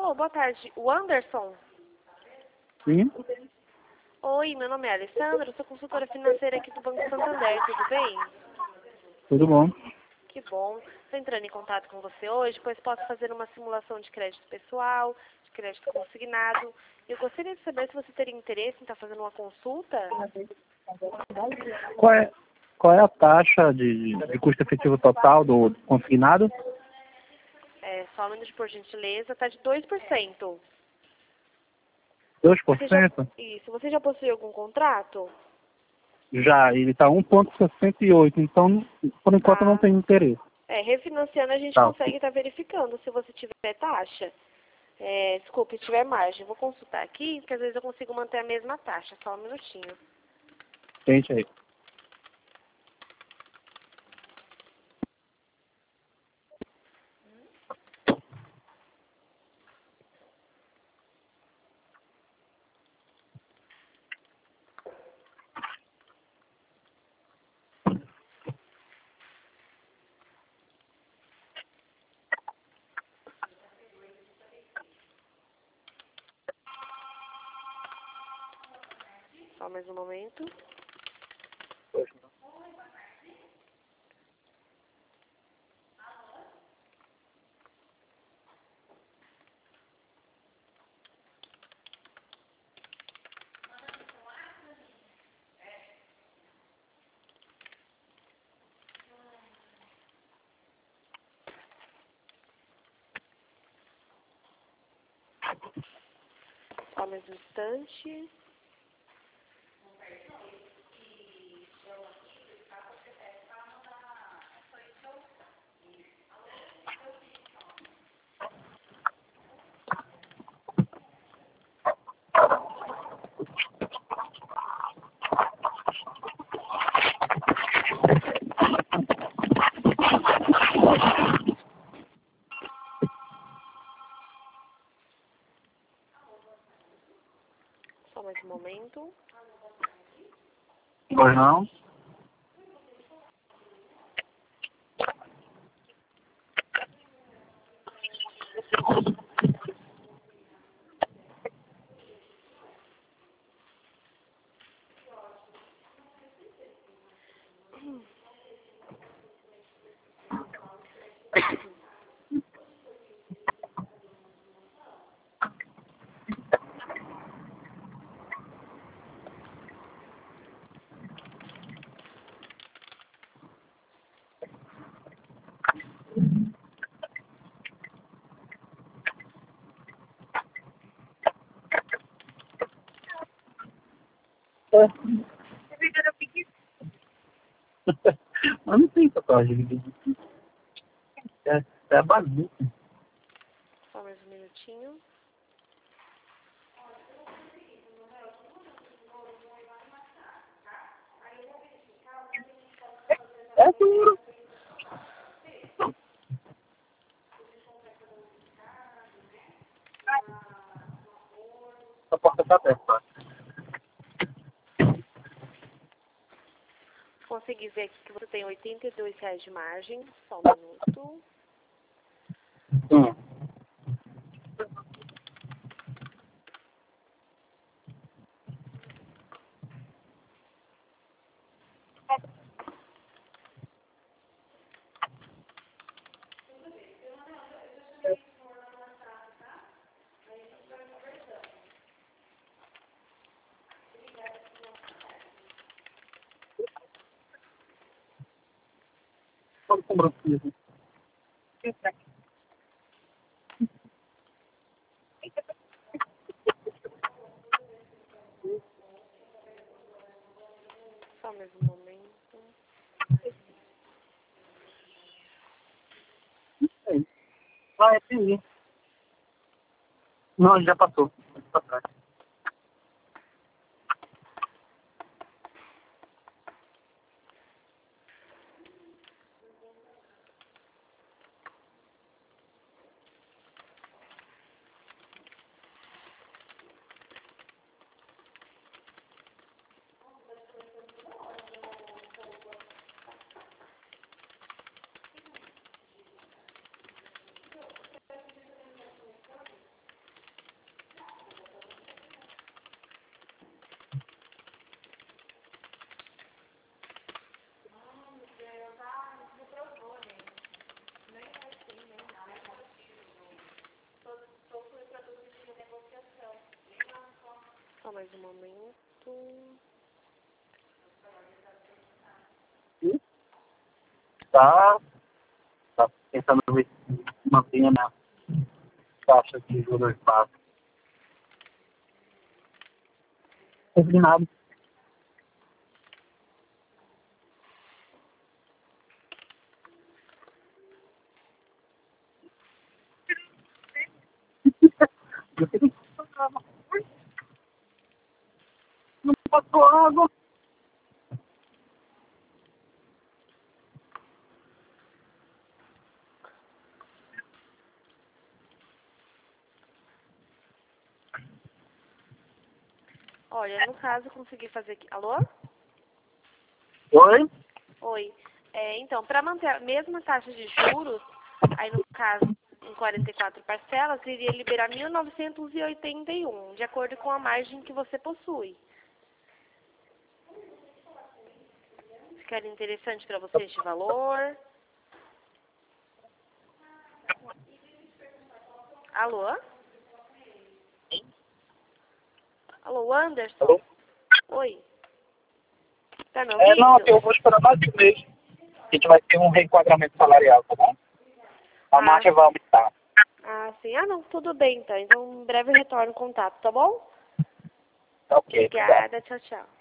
Alô, boa tarde. O Anderson? Sim, Oi, meu nome é Alessandra, sou consultora financeira aqui do Banco Santander, tudo bem? tudo bom. Que bom. Estou entrando em contato com você hoje, pois posso fazer uma simulação de crédito pessoal, de crédito consignado. Eu gostaria de saber se você teria interesse em estar fazendo uma consulta. Qual é a taxa de custo efetivo total do consignado? Só um minuto, por gentileza, está de 2%. 2%? Isso. Você já possui algum contrato? Já, ele está 1,68, então por enquanto não tem interesse. Refinanciando a gente Tá. consegue estar verificando se você tiver taxa. Desculpe, se tiver margem. Vou consultar aqui, porque às vezes eu consigo manter a mesma taxa. Só um minutinho. Gente aí. Só mais um momento. Só mais um instante. Só mais um momento. Pois não? Mas não tem tatuagem. É bagunça. Só mais um minutinho. É duro. A porta está aberta. Consegui ver aqui que você tem R$ 82 de margem. Só um minuto. Todo com bronquismo. Só mais um momento. Vai, sim. Não, já passou. Pra trás. Só mais um momento. Tá pensando ver se mantém a minha taxa de juros básicos. Combinado. Não passou água. Olha, no caso, eu consegui fazer aqui. Alô? Oi? Oi. Então, para manter a mesma taxa de juros, aí no caso, em 44 parcelas, iria liberar 1.981, de acordo com a margem que você possui. Ficaria interessante para você este valor? Alô? Alô, Anderson? Alô? Oi. Tá me ouvindo? Não, eu vou esperar mais de um mês. A gente vai ter um reenquadramento salarial, tá bom? A margem vai aumentar. Sim. Não, tudo bem, então. Então, em breve eu retorno o contato, tá bom? Ok, obrigado. Obrigada, tchau, tchau.